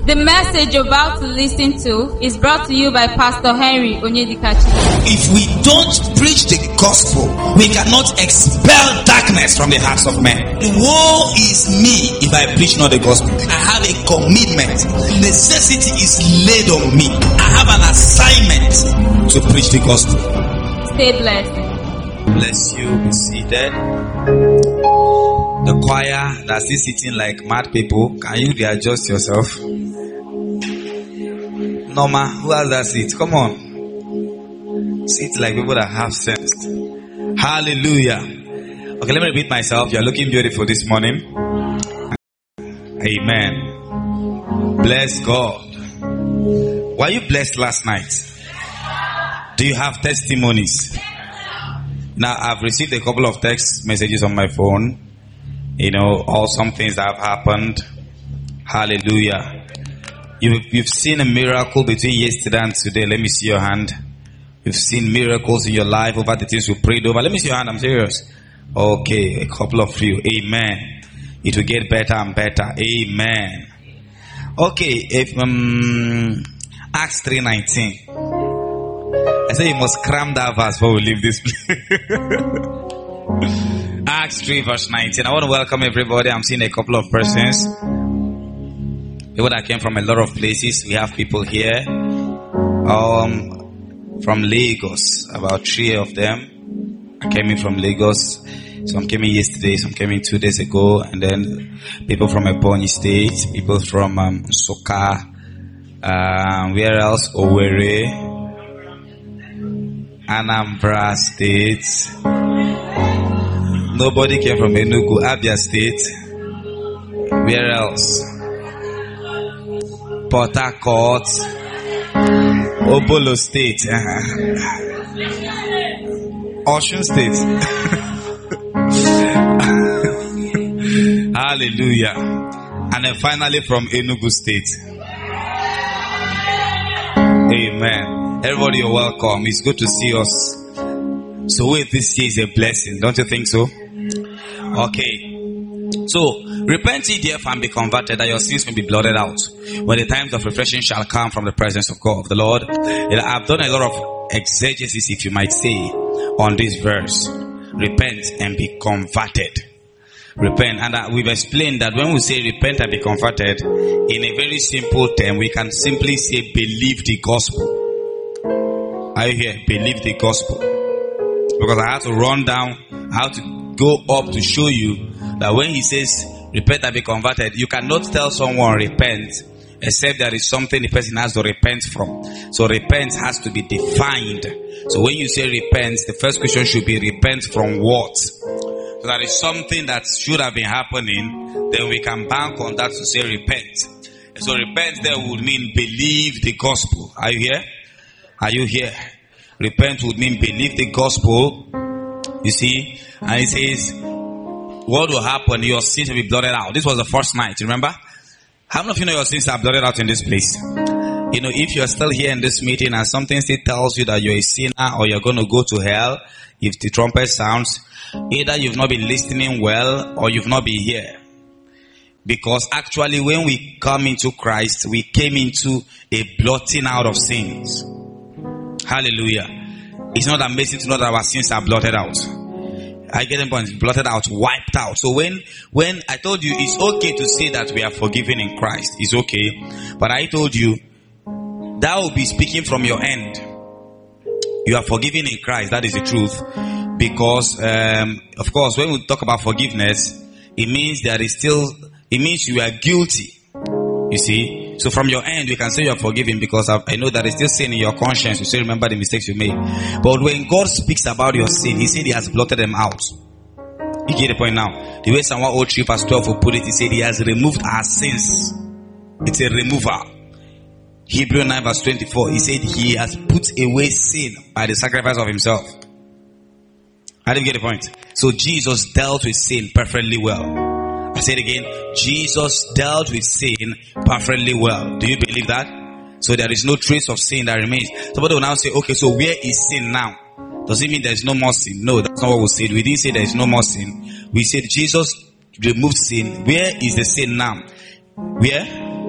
The message you're about to listen to is brought to you by Pastor Henry Onyedikachi. If we don't preach the gospel, we cannot expel darkness from the hearts of men. Woe is me if I preach not the gospel. I have a commitment. Necessity is laid on me. I have an assignment to preach the gospel. Stay blessed. Bless you. Be seated. The choir that's still sitting like mad people, can you readjust yourself? Norma, who has that seat? Come on. Sit like people that have sense. Hallelujah. Okay, let me repeat myself. You're looking beautiful this morning. Amen. Bless God. Were you blessed last night? Do you have testimonies? Now, I've received a couple of text messages on my phone. You know, awesome things that have happened. Hallelujah. You've seen a miracle between yesterday and today. Let me see your hand. You've seen miracles in your life over the things you prayed over. Let me see your hand. I'm serious. Okay, a couple of you. Amen. It will get better and better. Amen. Okay, if Acts 3:19. I say you must cram that verse before we leave this place. Acts 3 verse 19. I want to welcome everybody. I'm seeing a couple of persons. People that came from a lot of places. We have people here from Lagos, about 3 of them came in from Lagos. Some came in yesterday, some came in 2 days ago, and then people from Ebonyi State, people from Soka, where else? Owerri, Anambra State. Nobody came from Enugu, Abia State. Where else? Port Harcourt, Obolo State, Osun State. Hallelujah. And then finally from Enugu State. Amen. Everybody, you're welcome. It's good to see us. So wait, this year is a blessing. Don't you think so? Okay. So, repent ye therefore and be converted, that your sins may be blotted out, when the times of refreshing shall come from the presence of God, the Lord. I've done a lot of exegesis, if you might say, on this verse. Repent and be converted. Repent. And we've explained that when we say repent and be converted, in a very simple term, we can simply say believe the gospel. Are you here? Believe the gospel. Because I have to run down, I have to go up to show you that when he says repent and be converted, you cannot tell someone repent except there is something the person has to repent from. So repent has to be defined. So when you say repent, the first question should be repent from what? So that is something that should have been happening, then we can bank on that to say repent. So repent there would mean believe the gospel. Are you here? Are you here? Repent would mean believe the gospel. You see? And it says, what will happen? Your sins will be blotted out. This was the first night, remember? How many of you know your sins are blotted out in this place? You know, if you're still here in this meeting and something still tells you that you're a sinner or you're going to go to hell, if the trumpet sounds, either you've not been listening well or you've not been here. Because actually when we come into Christ, we came into a blotting out of sins. Hallelujah. It's not amazing to know that our sins are blotted out. I get them points, blotted out, wiped out. So when I told you it's okay to say that we are forgiven in Christ, it's okay. But I told you that will be speaking from your end. You are forgiven in Christ, that is the truth. Because of course when we talk about forgiveness, it means you are guilty. You see? So from your end, we can say you are forgiven because I know that it's still sin in your conscience. You still remember the mistakes you made. But when God speaks about your sin, He said He has blotted them out. You get the point now? The way Psalm 103 verse 12 will put it, He said He has removed our sins. It's a remover. Hebrew 9 verse 24, He said He has put away sin by the sacrifice of Himself. I didn't get the point. So Jesus dealt with sin perfectly well. I say it again. Jesus dealt with sin perfectly well. Do you believe that? So there is no trace of sin that remains. Somebody will now say, okay, so where is sin now? Does it mean there is no more sin? No, that's not what we said. We didn't say there is no more sin. We said Jesus removed sin. Where is the sin now? Where?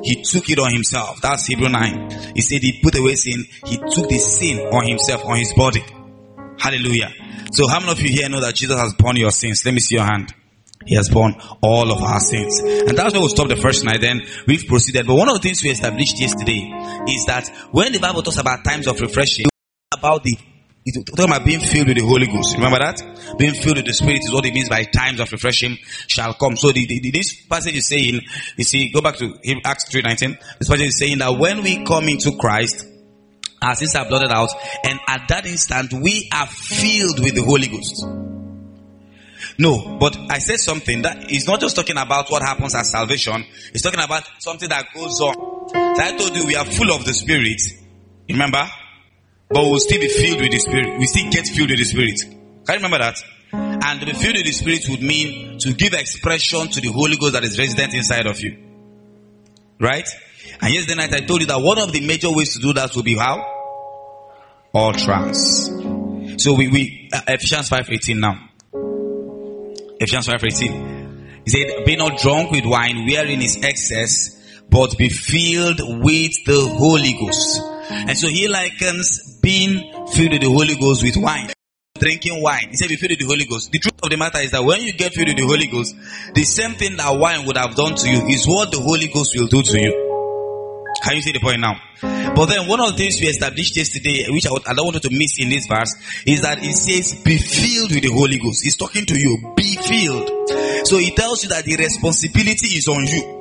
He took it on himself. That's Hebrew 9. He said he put away sin. He took the sin on himself, on his body. Hallelujah. So how many of you here know that Jesus has borne your sins? Let me see your hand. He has borne all of our sins. And that's where we'll stop the first night. Then we've proceeded. But one of the things we established yesterday is that when the Bible talks about times of refreshing, it's talking about being filled with the Holy Ghost. Remember that? Being filled with the Spirit is what it means by times of refreshing shall come. So this passage is saying, you see, go back to Acts 3:19. This passage is saying that when we come into Christ, our sins are blotted out, and at that instant we are filled with the Holy Ghost. No, but I said something that is not just talking about what happens at salvation. It's talking about something that goes on. So I told you we are full of the Spirit. Remember? But we'll still be filled with the Spirit. We still get filled with the Spirit. Can you remember that? And to be filled with the Spirit would mean to give expression to the Holy Ghost that is resident inside of you. Right? And yesterday night I told you that one of the major ways to do that will be how? Utterance. So we Ephesians 5:18 now. Ephesians 5:18. He said, be not drunk with wine wherein is excess, but be filled with the Holy Ghost. And so he likens being filled with the Holy Ghost with wine. Drinking wine. He said be filled with the Holy Ghost. The truth of the matter is that when you get filled with the Holy Ghost, the same thing that wine would have done to you is what the Holy Ghost will do to you. Can you see the point now? But then one of the things we established yesterday, which I don't want you to miss in this verse, is that it says be filled with the Holy Ghost. He's talking to you. Be filled. So he tells you that the responsibility is on you.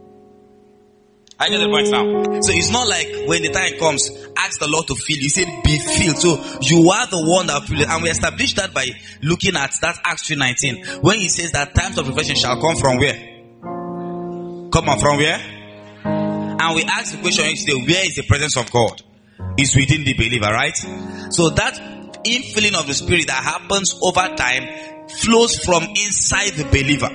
I get the point now. So it's not like when the time comes, ask the Lord to fill you. He said be filled. So you are the one that filled it. And we established that by looking at that Acts 3:19. When he says that times of refreshing shall come from where? Come on, from where? And we asked the question yesterday, where is the presence of God? It's within the believer, right? So that infilling of the Spirit that happens over time flows from inside the believer.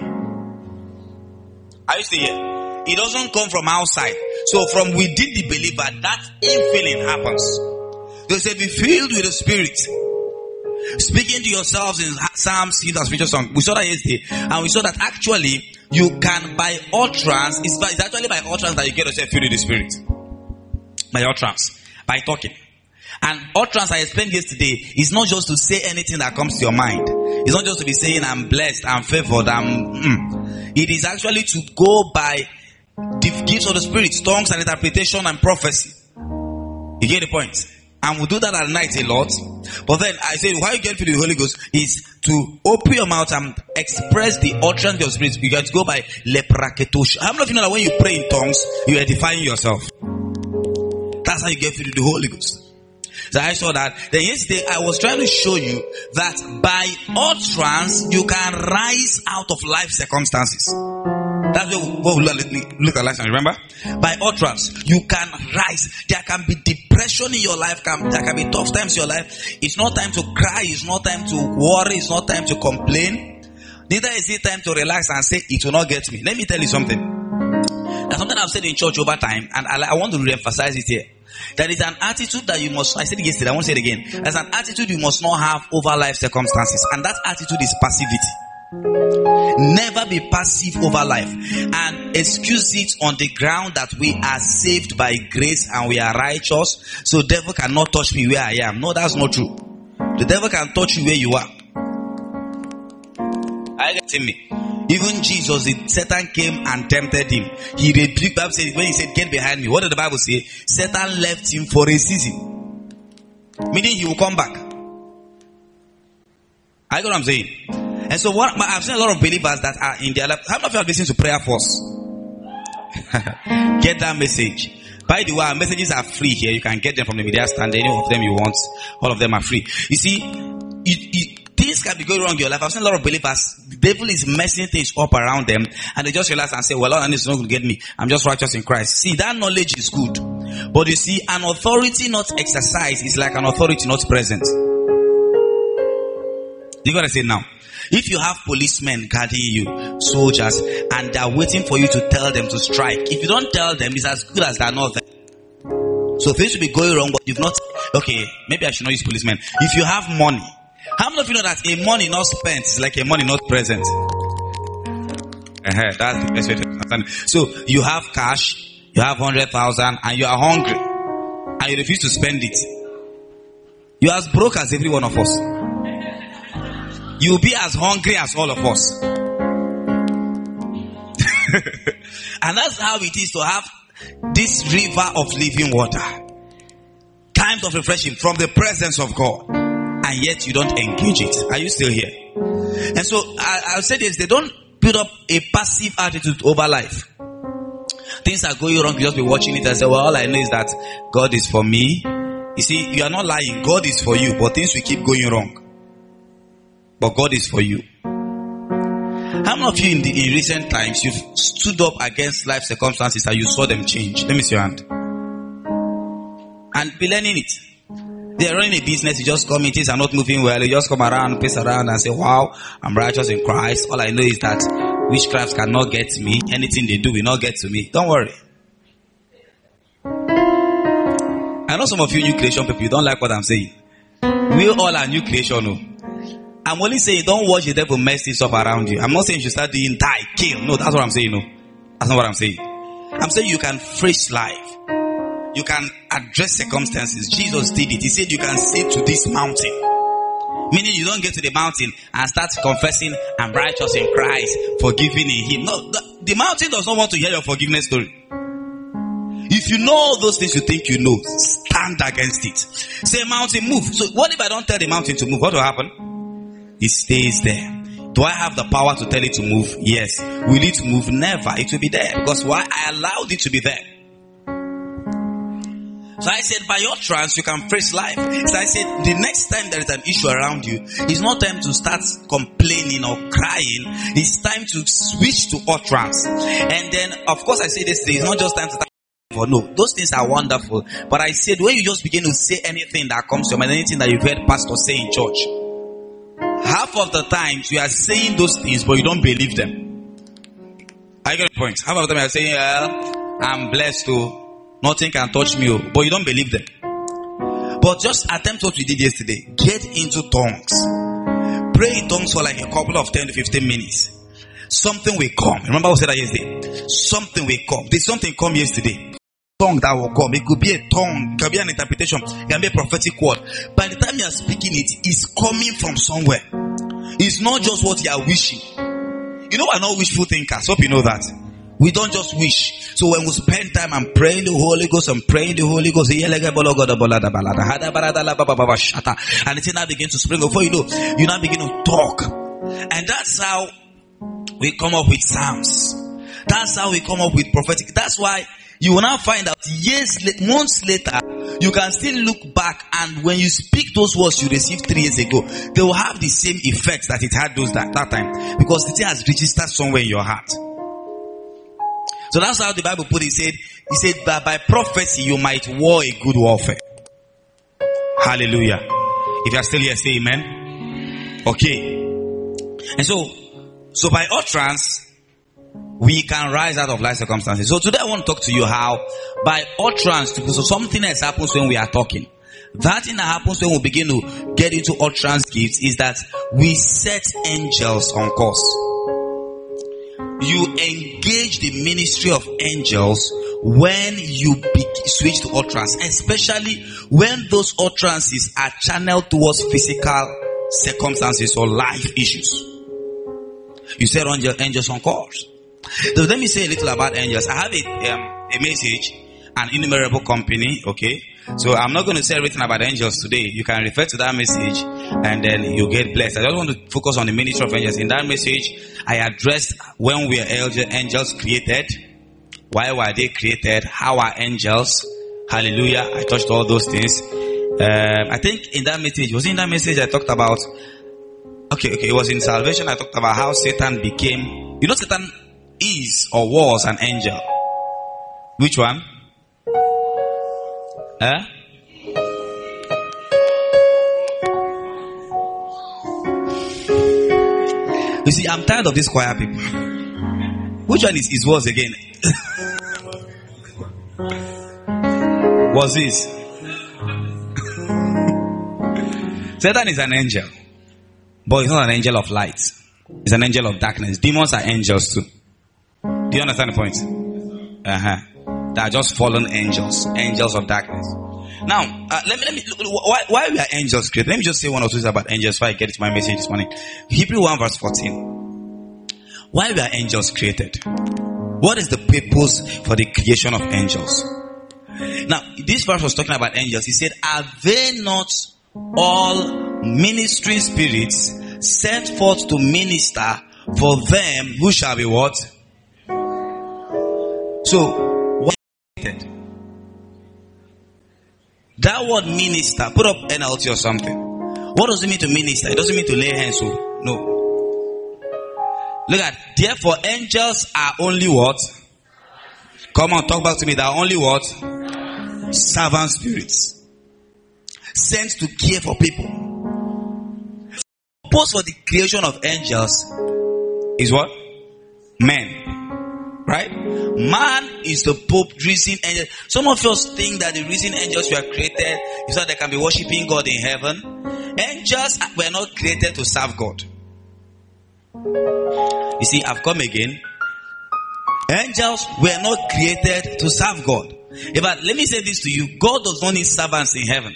Are you still here? It doesn't come from outside. So from within the believer, that infilling happens. They say be filled with the Spirit. Speaking to yourselves in Psalms, hymns and spiritual songs. We saw that yesterday. And we saw that actually you can by utterance, it's actually by utterance that you get yourself filled with the Spirit. By utterance. By talking. And utterance, I explained yesterday, is not just to say anything that comes to your mind. It's not just to be saying I'm blessed, I'm favored, It is actually to go by the gifts of the Spirit, tongues and interpretation and prophecy. You get the point? And we do that at night a lot. But then I say, how you get to the Holy Ghost is to open your mouth and express the utterance of your Spirit. You can go by lepraketosh. How many of you know that when you pray in tongues, you are edifying yourself? That's how you get to the Holy Ghost. So I saw that. Then yesterday I was trying to show you that by utterance you can rise out of life circumstances. That's what we look at last time. Remember? By utterance you can rise. There can be depression in your life. There can be tough times in your life. It's not time to cry. It's not time to worry. It's not time to complain. Neither is it time to relax and say it will not get me. Let me tell you something. There's something I've said in church over time, and I want to re-emphasize it here. There is an attitude that you must, I said it yesterday, I won't say it again. There's an attitude you must not have over life circumstances. And that attitude is passivity. Never be passive over life. And excuse it on the ground that we are saved by grace and we are righteous. So devil cannot touch me where I am. No, that's not true. The devil can touch you where you are. Are you getting me? Even Jesus, Satan came and tempted him. He rebuked. Bible said, when he said, get behind me, what did the Bible say? Satan left him for a season. Meaning he will come back. I get what I'm saying? And so I've seen a lot of believers that are in their life. How many of you have listened to Prayer Force? Get that message. By the way, our messages are free here. You can get them from the media stand. Any of them you want. All of them are free. You see, things can be going wrong in your life. I've seen a lot of believers. The devil is messing things up around them. And they just realize and say, well, all this is not going to get me. I'm just righteous in Christ. See, that knowledge is good. But you see, an authority not exercised is like an authority not present. You got to say now. If you have policemen guarding you, soldiers, and they're waiting for you to tell them to strike, if you don't tell them, it's as good as they're not there. So things will be going wrong, but you've not, okay, maybe I should not use policemen. If you have money, how many of you know that a money not spent is like a money not present? That's the best way to understand it. So you have cash, You have 100,000 and you are hungry and you refuse to spend it. You are as broke as every one of us. You will be as hungry as all of us. And that's how it is to have this river of living water. Times of refreshing from the presence of God. And yet you don't engage it. Are you still here? And so I'll say this. They don't build up a passive attitude over life. Things are going wrong. You just be watching it and say, well, all I know is that God is for me. You see, you are not lying. God is for you. But things will keep going wrong. But God is for you. How many of you in recent times you've stood up against life circumstances and you saw them change? Let me see your hand. And be learning it. They're running a business, you just come in, things are not moving well, you just come around, pace around and say, wow, I'm righteous in Christ. All I know is that witchcraft cannot get me. Anything they do will not get to me. Don't worry. I know some of you new creation people, you don't like what I'm saying. We all are new creation. No? I'm only saying don't watch the devil mess things up around you. I'm not saying you should start doing die, kill. No, that's what I'm saying. No, that's not what I'm saying. I'm saying you can face life. You can address circumstances. Jesus did it. He said you can say to this mountain. Meaning you don't get to the mountain and start confessing, I'm righteous in Christ, forgiven in Him. No, the mountain does not want to hear your forgiveness story. If you know all those things you think you know, stand against it. Say, mountain, move. So what if I don't tell the mountain to move? What will happen? It stays there. Do I have the power to tell it to move? Yes. Will it move? Never. It will be there. Because why? I allowed it to be there. So I said, by your trance, you can face life. So I said, the next time there is an issue around you, it's not time to start complaining or crying. It's time to switch to utterance. And then, of course, I say this, it's not just time to start. No, those things are wonderful. But I said, when you just begin to say anything that comes to your mind, anything that you've heard pastors say in church, half of the times you are saying those things, but you don't believe them. I get the point. Half of the time you are saying, I'm blessed to. Nothing can touch me, but you don't believe them. But just attempt what we did yesterday. Get into tongues. Pray in tongues for like a couple of 10 to 15 minutes. Something will come. Remember what I said that yesterday? Something will come. Did something come yesterday? Tongue that will come. It could be a tongue. It could be an interpretation. It can be a prophetic word. By the time you are speaking it, it's coming from somewhere. It's not just what you are wishing. You know, we're not wishful thinkers. Hope you know that. We don't just wish. So when we spend time and praying the Holy Ghost and praying the Holy Ghost, and the thing now begins to spring up. Before you know, you now begin to talk. And that's how we come up with psalms. That's how we come up with prophetic. That's why you will now find out months later, you can still look back, and when you speak those words you received 3 years ago, they will have the same effect that it had that time. Because the thing has registered somewhere in your heart. So that's how the Bible put it. He said that by prophecy you might war a good warfare. Hallelujah. If you are still here, say amen. Okay. And so by utterance, we can rise out of life circumstances. So today I want to talk to you how by utterance, so something else happens when we are talking. That thing that happens when we begin to get into utterance gifts is that we set angels on course. You engage the ministry of angels when you switch to utterance, especially when those utterances are channeled towards physical circumstances or life issues. You set angels on course. So let me say a little about angels. I have a message, an innumerable company, okay? So I'm not going to say everything about angels today. You can refer to that message and then you get blessed. I just want to focus on the ministry of angels. In that message, I addressed when were angels created, why were they created, how are angels, hallelujah. I touched all those things. I think in that message, was in that message I talked about, okay, it was in salvation. I talked about how Satan became, Satan is or was an angel. Which one? You see, I'm tired of these choir people. Which one is was again? Was this? Satan is an angel, but he's not an angel of light. He's an angel of darkness. Demons are angels too. Do you understand the point? They are just fallen angels, angels of darkness. Now, let me why we are angels created? Let me just say one or two things about angels before I get to my message this morning. Hebrews 1 verse 14. Why we are angels created? What is the purpose for the creation of angels? Now, this verse was talking about angels. He said, are they not all ministering spirits sent forth to minister for them who shall be what? So, what is it? That word minister, put up NLT or something. What does it mean to minister? It doesn't mean to lay hands. So, no. Look at, therefore angels are only what? Come on, talk back to me. They are only what? Servant spirits. Sent to care for people. The purpose for the creation of angels is what? Men. Right? Man is the reason angels. Some of us think that the reason angels were created is that they can be worshiping God in heaven. Angels were not created to serve God. You see, I've come again. Angels were not created to serve God. But let me say this to you. God does not need servants in heaven.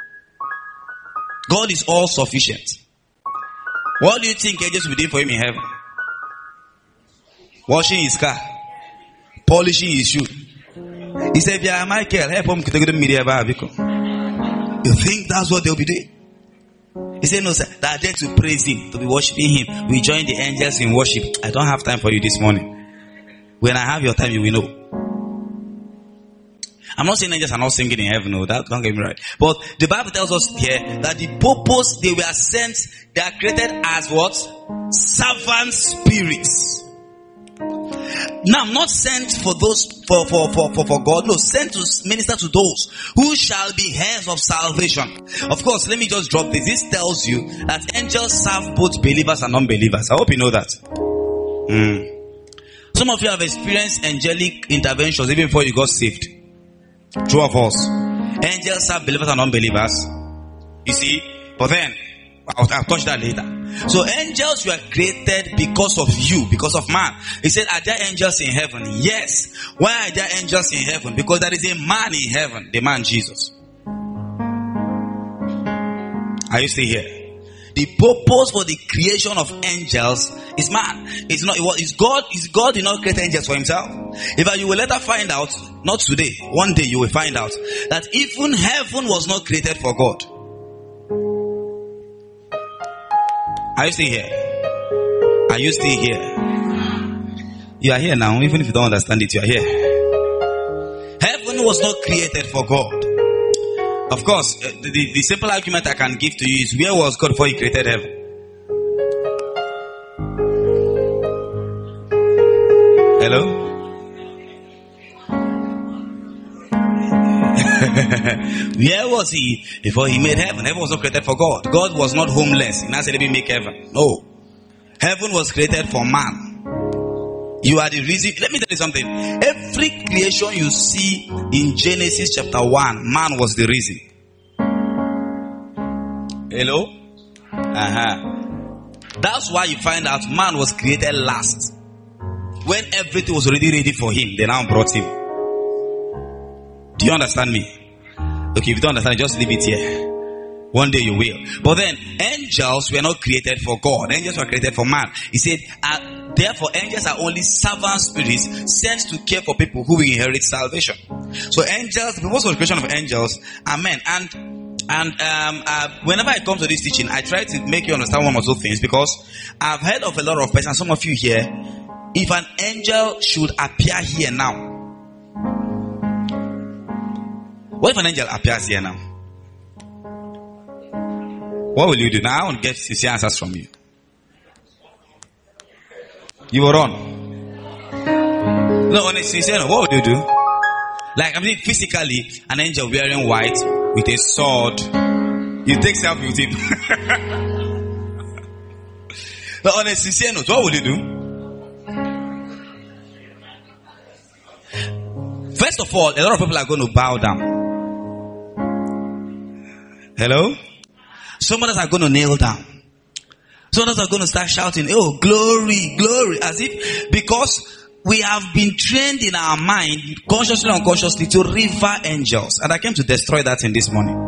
God is all sufficient. What do you think angels will do for him in heaven? Washing his car. Polishing his shoe. He said, yeah, Michael, help him to get the media. You think that's what they'll be doing? He said, no, sir, they are there to praise him, to be worshiping him. We join the angels in worship. I don't have time for you this morning. When I have your time, you will know. I'm not saying angels are not singing in heaven, no, that don't get me right. But the Bible tells us here that the purpose they were sent, they are created as what? Servant spirits. Now, not sent for those for God, no, sent to minister to those who shall be heirs of salvation. Of course, let me just drop this. This tells you that angels serve both believers and unbelievers. I hope you know that. Some of you have experienced angelic interventions even before you got saved. True of us. Angels serve believers and unbelievers. You see, but then I'll touch that later. So angels were created because of you, because of man. He said, are there angels in heaven? Yes. Why are there angels in heaven? Because there is a man in heaven, the man Jesus. Are you still here? The purpose for the creation of angels is man. It's not. Is God? Is God did not create angels for himself? If you will later find out, not today, one day you will find out that even heaven was not created for God. Are you still here? Are you still here? You are here now, even if you don't understand it, you are here. Heaven was not created for God. Of course, the simple argument I can give to you is, where was God before he created heaven? Hello? Where was he before he made heaven? Heaven was not created for God. God was not homeless. He now said, let me make heaven. No. Heaven was created for man. You are the reason. Let me tell you something. Every creation you see in Genesis chapter 1, man was the reason. Hello? That's why you find out man was created last. When everything was already ready for him, they now brought him. Do you understand me? Okay, if you don't understand, just leave it here. One day you will. But then, angels were not created for God. Angels were created for man. He said, therefore, angels are only servant spirits sent to care for people who will inherit salvation. So angels, the purpose of the creation of angels are men. And whenever I come to this teaching, I try to make you understand one or two things, because I've heard of a lot of persons, some of you here, if an angel should appear here now. What if an angel appears here now? What will you do? Now I want to get sincere answers from you. You will run. No, honestly, sincere, what would you do? Like, I mean, physically, an angel wearing white with a sword. You take selfie with him. No, honestly, sincere note, what would you do? First of all, a lot of people are going to bow down. Hello? Some others are going to kneel down. Some others are going to start shouting, oh, glory, glory, as if, because we have been trained in our mind, consciously or unconsciously, to revere angels. And I came to destroy that in this morning.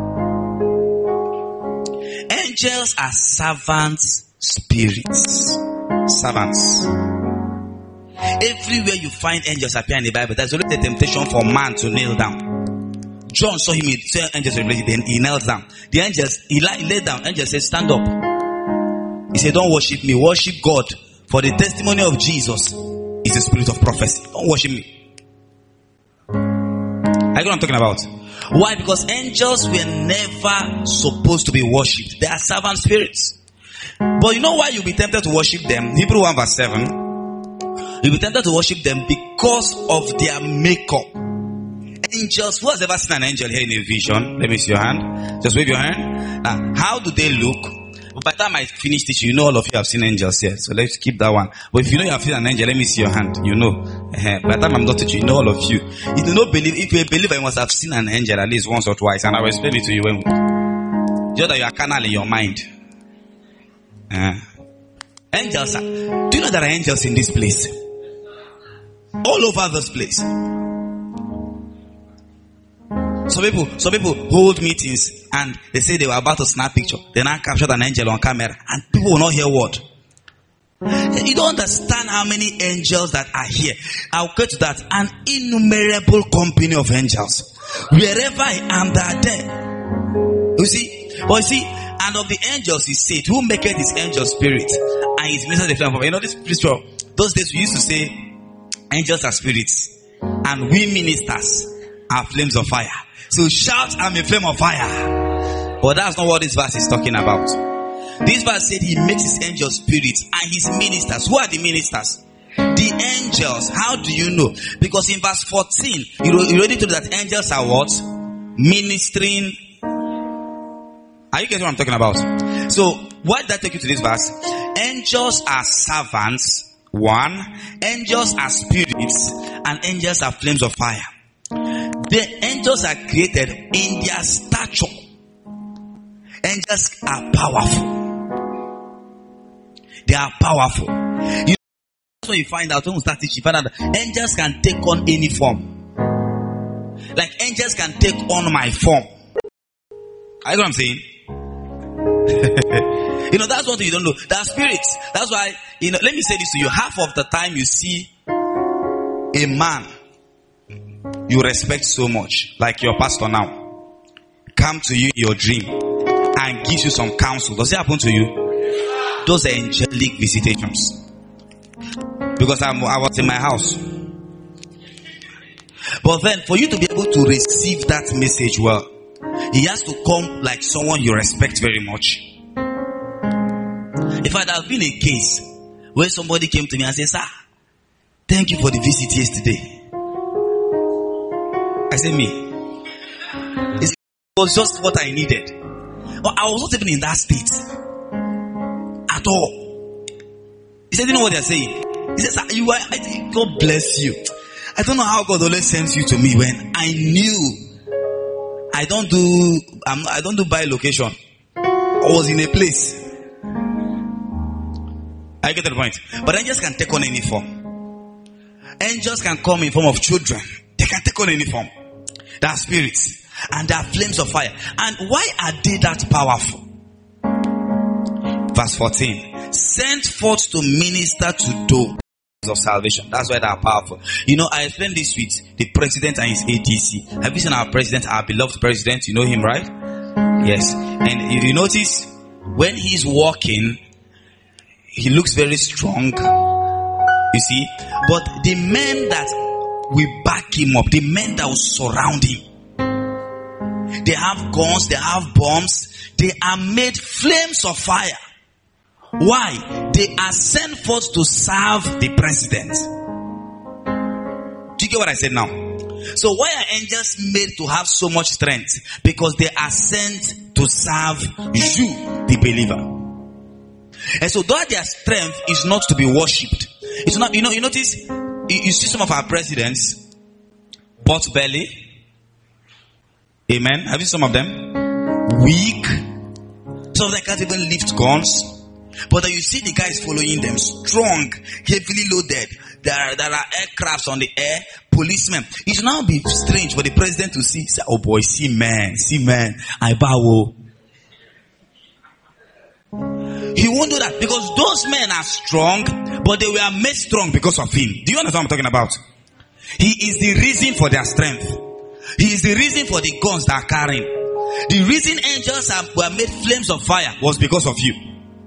Angels are servants spirits. Servants. Everywhere you find angels appear in the Bible, there's always a temptation for man to kneel down. John saw him, he saw angels revelation, then he knelt down. The angels, he laid down. Angel said, stand up. He said, don't worship me, worship God. For the testimony of Jesus is the spirit of prophecy. Don't worship me. I know what I'm talking about. Why? Because angels were never supposed to be worshipped. They are servant spirits. But you know why you'll be tempted to worship them? Hebrew 1 verse 7. You'll be tempted to worship them because of their makeup. Angels, who has ever seen an angel here in a vision? Let me see your hand. Just wave your hand. Now, how do they look? By the time I finish teaching, you know all of you have seen angels here. So let's keep that one. But if you know you have seen an angel, let me see your hand. You know. By the time I'm not teaching, you know all of you. If you don't believe, if you're a believer, you must have seen an angel at least once or twice. And I will explain it to you when just that you are carnal in your mind. Angels are, do you know there are angels in this place? All over this place. Some people hold meetings and they say they were about to snap picture. They now captured an angel on camera and people will not hear word. You don't understand how many angels that are here. I'll get to that. An innumerable company of angels. Wherever I am, they are there. You see? But you see, and of the angels he said, who maketh his angel spirit and his ministers the flame of fire. You know this spiritual. Those days we used to say angels are spirits and we ministers are flames of fire. So shout, I'm a flame of fire. But that's not what this verse is talking about. This verse said he makes his angel spirits and his ministers. Who are the ministers? The angels. How do you know? Because in verse 14, you already told that angels are what? Ministering. Are you getting what I'm talking about? So, why did that take you to this verse? Angels are servants. 1. Angels are spirits. And angels are flames of fire. The angels are created in their stature. Angels are powerful. They are powerful. You know, that's when you find out, when we start teaching, you find out that angels can take on any form. Like angels can take on my form. Are you know what I'm saying? You know, that's one thing you don't know. They are spirits. That's why, you know, let me say this to you. Half of the time you see a man you respect so much, like your pastor now, come to you in your dream and gives you some counsel. Does it happen to you? Those are angelic visitations. Because I was in my house. But then for you to be able to receive that message well, he has to come like someone you respect very much. In fact, there has been a case where somebody came to me and said, sir, thank you for the visit yesterday. I said, me. It was just what I needed. But I was not even in that state. At all. He said, you know what they're saying? He said, sir, you are, God bless you. I don't know how God always sends you to me when I knew I don't do by location. I was in a place. I get the point. But angels can take on any form. Angels can come in form of children. They can take on any form. They are spirits. And they are flames of fire. And why are they that powerful? Verse 14. Sent forth to minister to those of salvation. That's why they are powerful. You know, I explained this with the president and his ADC. Have you seen our president, our beloved president? You know him, right? Yes. And you notice when he's walking, he looks very strong. You see? But the men that will back him up, the men that will surround him, they have guns, they have bombs, they are made flames of fire. Why? They are sent forth to serve the president. Do you get what I said now? So why are angels made to have so much strength? Because they are sent to serve you, the believer. And so though their strength is not to be worshipped. It's not, you notice, you see some of our presidents, pot belly. Amen. Have you seen some of them? Weak. Some of them can't even lift guns. But then you see the guys following them, strong, heavily loaded, there are aircrafts on the air, policemen. It should now be strange for the president to say, oh boy, see man, I bow. He won't do that because those men are strong, but they were made strong because of him. Do you understand what I'm talking about? He is the reason for their strength. He is the reason for the guns they are carrying. The reason angels were made flames of fire was because of you.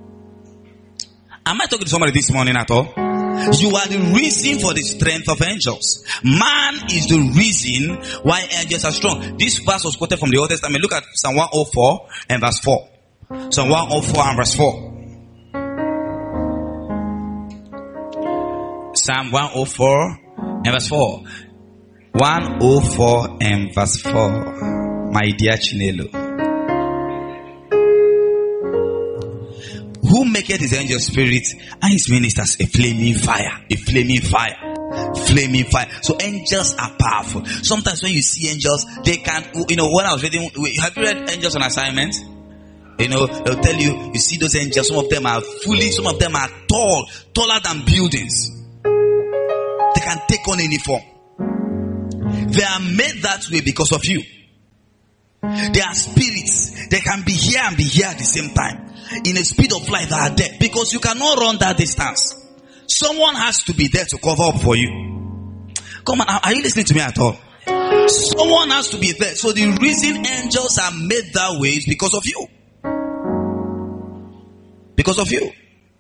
Am I talking to somebody this morning at all? You are the reason for the strength of angels. Man is the reason why angels are strong. This verse was quoted from the Old Testament. Look at Psalm 104 and verse 4. Psalm 104 and verse 4. Psalm 104 and verse 4. 104 and verse 4. My dear Chinelo. Who maketh his angel spirit and his ministers a flaming fire. A flaming fire. Flaming fire. So angels are powerful. Sometimes when you see angels, they can, when I was reading, have you read Angels on Assignment? They'll tell you, you see those angels, some of them are some of them are tall, taller than buildings. They can take on any form. They are made that way because of you. They are spirits. They can be here and be here at the same time. In a speed of light, they are there. Because you cannot run that distance. Someone has to be there to cover up for you. Come on, are you listening to me at all? Someone has to be there. So the reason angels are made that way is because of you. Because of you.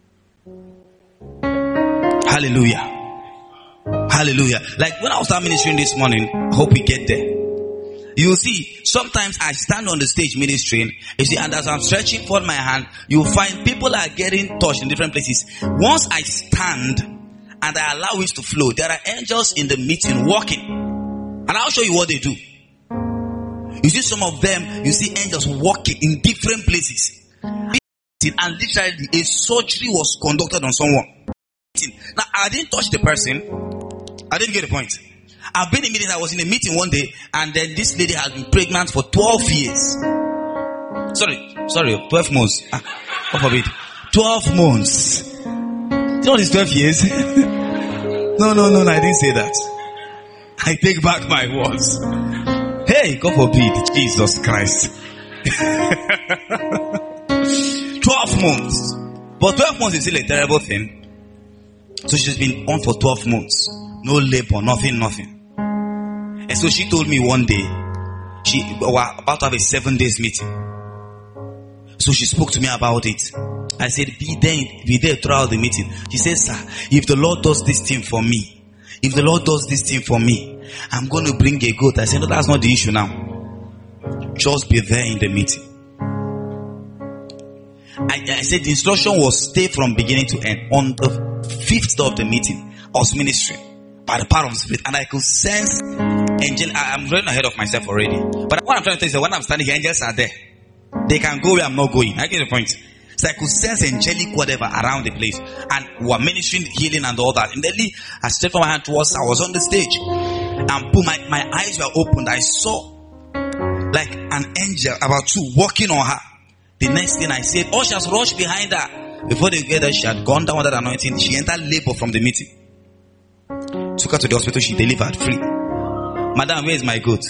Hallelujah. Hallelujah. Like when I was ministering this morning, I hope we get there. You will see, sometimes I stand on the stage ministering, you see, and as I'm stretching forth my hand, you'll find people are getting touched in different places. Once I stand and I allow it to flow, there are angels in the meeting walking. And I'll show you what they do. You see some of them, you see angels walking in different places. And literally a surgery was conducted on someone. Now, I didn't touch the person. I didn't get the point. I've been in meetings. I was in a meeting one day, and then this lady has been pregnant for 12 years. Sorry, 12 months. What forbid? 12 months. You know what is 12 years? No, I didn't say that. I take back my words. Hey, God forbid, Jesus Christ. 12 months. But 12 months is still a terrible thing. So she's been on for 12 months. No labor, nothing. And so she told me one day, we were about to have a 7 days meeting. So she spoke to me about it. I said, be there throughout the meeting. She said, sir, if the Lord does this thing for me, I'm going to bring a goat. I said, no, that's not the issue now. Just be there in the meeting. I said the instruction was stay from beginning to end. On the 5th day of the meeting, I was ministering by the power of the Spirit, and I could sense angel. I'm running ahead of myself already. But what I'm trying to tell you is that when I'm standing here, angels are there. They can go where I'm not going. I get the point. So I could sense angelic whatever around the place, and we're ministering healing and all that. Immediately, I stretched my hand towards her. I was on the stage, and boom, my eyes were opened. I saw like an angel, about 2, walking on her. The next thing I said, ushers rushed behind her. Before they get her, she had gone down with that anointing. She entered labor from the meeting. Took her to the hospital. She delivered free. Madam, where is my goat?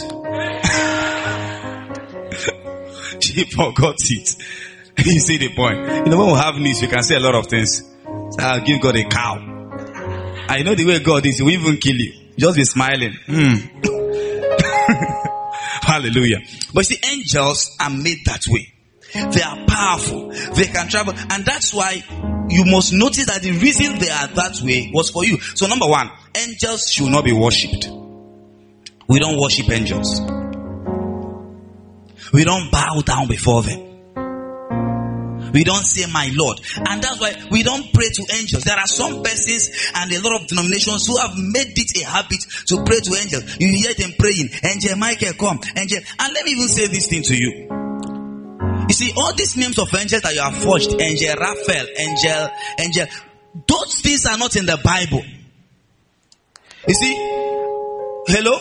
She forgot it. You see the point. When we have needs, we can say a lot of things. So I'll give God a cow. I know the way God is. He will even kill you. Just be smiling. Hallelujah. But see, angels are made that way. They are powerful. They can travel. And that's why you must notice that the reason they are that way was for you. So number 1, angels should not be worshipped. We don't worship angels. We don't bow down before them. We don't say my Lord. And that's why we don't pray to angels. There are some persons and a lot of denominations who have made it a habit to pray to angels. You hear them praying, Angel Michael, come, Angel. And let me even say this thing to you. You see, all these names of angels that you have forged, Angel Raphael, Angel, those things are not in the Bible. You see, hello?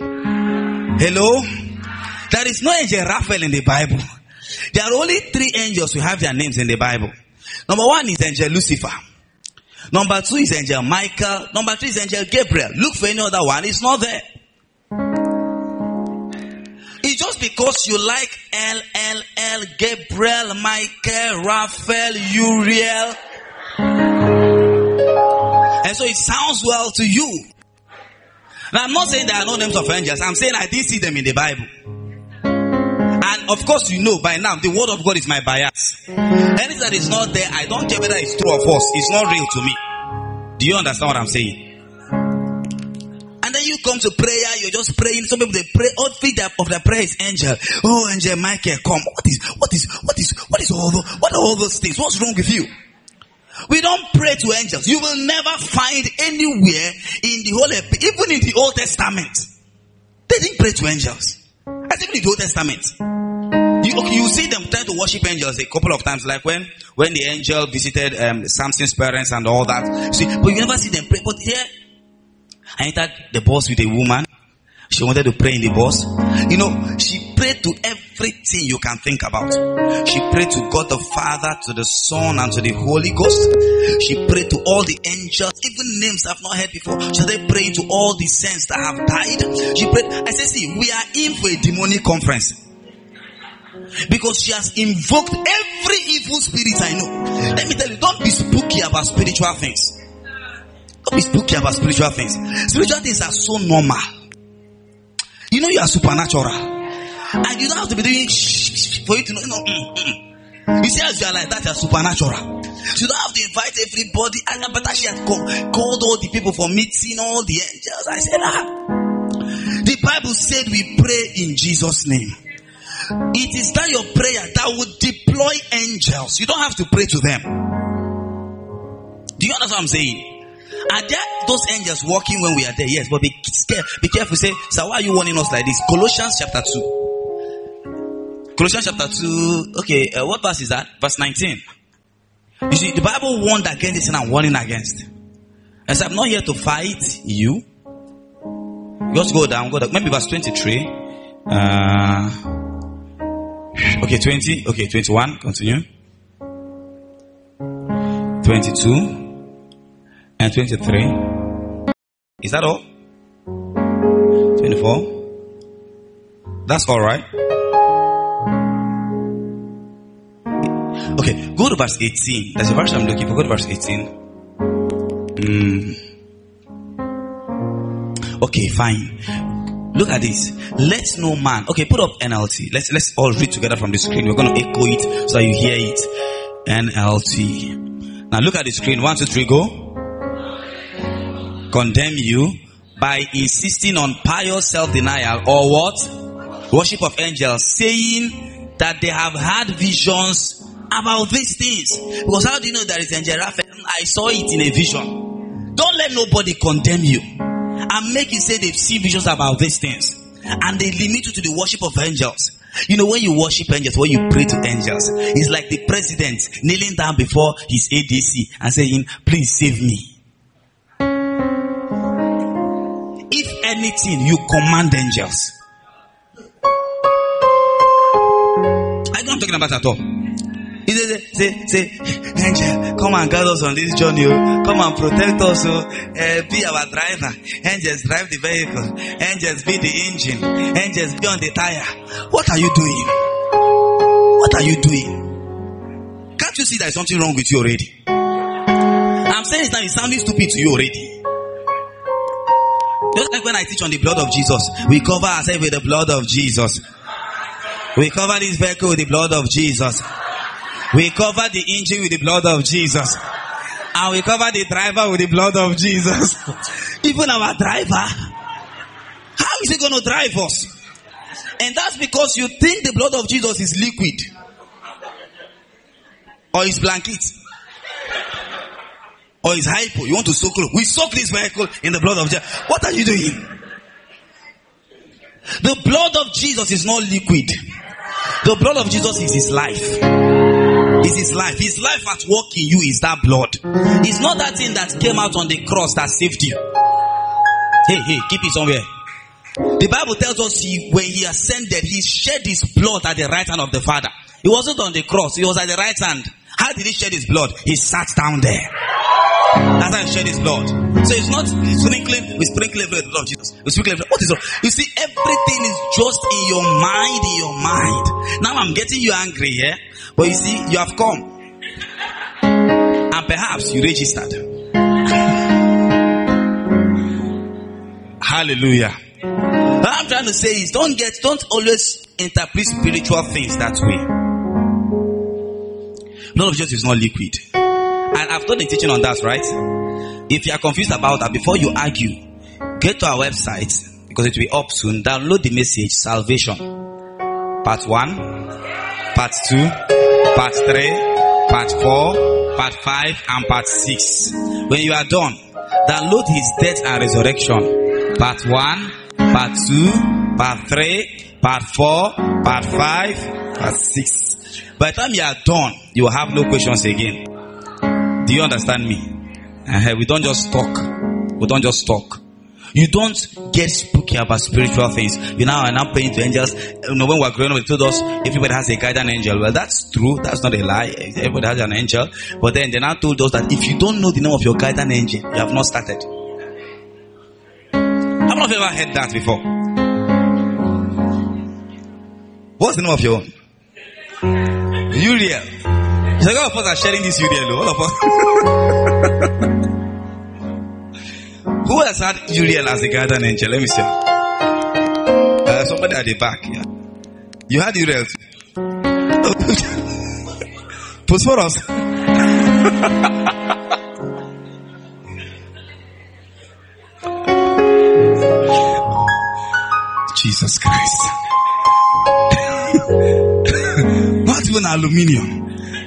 There is no Angel Raphael in the Bible. There are only 3 angels who have their names in the Bible. Number 1 is Angel Lucifer. Number 2 is angel Michael. Number 3 is angel Gabriel. Look for any other one. It's not there. It's just because you like L, Gabriel, Michael, Raphael, Uriel. And so it sounds well to you. Now I'm not saying there are no names of angels. I'm saying I didn't see them in the Bible. And of course you know by now, the word of God is my bias. Anything that is not there, I don't care whether it's true or false. It's not real to me. Do you understand what I'm saying? And then you come to prayer, you're just praying. Some people, they pray, all feet of the prayer is angel. Oh, angel Michael, come. What are all those things? What's wrong with you? We don't pray to angels. You will never find anywhere in the whole, even in the Old Testament, they didn't pray to angels. As even in the Old Testament, you see them try to worship angels a couple of times, like when the angel visited Samson's parents and all that. See, but you never see them pray. But here, I entered the bus with a woman. She wanted to pray in the bus. You know, she prayed to everything you can think about. She prayed to God the Father, to the Son, and to the Holy Ghost. She prayed to all the angels, even names I've not heard before. She started praying to all the saints that have died. She prayed. I said, see, we are in for a demonic conference. Because she has invoked every evil spirit I know. Let me tell you, don't be spooky about spiritual things. Don't be spooky about spiritual things. Spiritual things are so normal. You know you are supernatural. And you don't have to be doing for you to know. You see, as you are like that, you are supernatural. You don't have to invite everybody. But she had called all the people for meeting, all the angels. I said, the Bible said we pray in Jesus' name. It is that your prayer that will deploy angels. You don't have to pray to them. Do you understand what I'm saying? Are there those angels walking when we are there? Yes, but be scared. Be careful. Say, so why are you warning us like this? Colossians chapter 2. Colossians chapter 2. Okay, what verse is that? Verse 19. You see, the Bible warned against this and I'm warning against. And so I'm not here to fight you. Just go down. Maybe verse 23. Okay, 20. Okay, 21. Continue. 22. And 23. Is that all? 24. That's all right. Okay, go to verse 18. That's the verse I'm looking for. Go to verse 18. Okay, fine. Look at this. Let no man. Okay, put up NLT. Let's all read together from the screen. We're going to echo it so you hear it. NLT. Now look at the screen. 1, 2, 3, go. Condemn you by insisting on pious self-denial or what? Worship of angels, saying that they have had visions about these things. Because how do you know there is angel Raphael? I saw it in a vision. Don't let nobody condemn you and make you say they've seen visions about these things. And they limit you to the worship of angels. You know, when you worship angels, when you pray to angels, it's like the president kneeling down before his ADC and saying, please save me. If anything, you command angels. I don't know what I'm talking about at all. Say, angel, come and guide us on this journey. Come and protect us. Be our driver. Angels drive the vehicle. Angels be the engine. Angels be on the tire. What are you doing? What are you doing? Can't you see there's something wrong with you already? I'm saying it now, it's sounding stupid to you already. Just like when I teach on the blood of Jesus, we cover ourselves with the blood of Jesus. We cover this vehicle with the blood of Jesus. We cover the engine with the blood of Jesus. And we cover the driver with the blood of Jesus. Even our driver, how is he going to drive us? And that's because you think the blood of Jesus is liquid. Or is blanket. Or is hypo. You want to soak it. We soak this vehicle in the blood of Jesus. What are you doing? The blood of Jesus is not liquid. The blood of Jesus is his life. Is his life. His life at work in you is that blood. It's not that thing that came out on the cross that saved you. Hey, keep it somewhere. The Bible tells us when he ascended, he shed his blood at the right hand of the Father. He wasn't on the cross. He was at the right hand. How did he shed his blood? He sat down there. That's how he shed his blood. So it's not sprinkling, we sprinkle every blood of Jesus. We sprinkle every, what is wrong? You see, everything is just in your mind, Now I'm getting you angry, yeah? But you see, you have come. And perhaps you registered. Hallelujah. What I'm trying to say is don't always interpret spiritual things that way. Blood of Jesus is not liquid. And I've done a teaching on that, right? If you are confused about that, before you argue, get to our website, because it will be up soon. Download the message, Salvation. Part 1, Part 2, Part 3, Part 4, Part 5, and Part 6. When you are done, download his death and resurrection. Part 1, Part 2, Part 3, Part 4, Part 5, Part 6. By the time you are done, you will have no questions again. Do you understand me? We don't just talk. We don't just talk. You don't get spooky about spiritual things. You know, and I'm praying to angels. You know, when we were growing up, they told us everybody has a guardian angel. Well, that's true. That's not a lie. Everybody has an angel. But then they now told us that if you don't know the name of your guardian angel, you have not started. How many of you ever heard that before? What's the name of your own? Uriel. So all of us are sharing this Uriel. All of us. Who has had Uriel as a guardian angel? Let me see. Somebody at the back. Yeah. You had Uriel too. Phosphorus. Jesus Christ. Not even aluminium.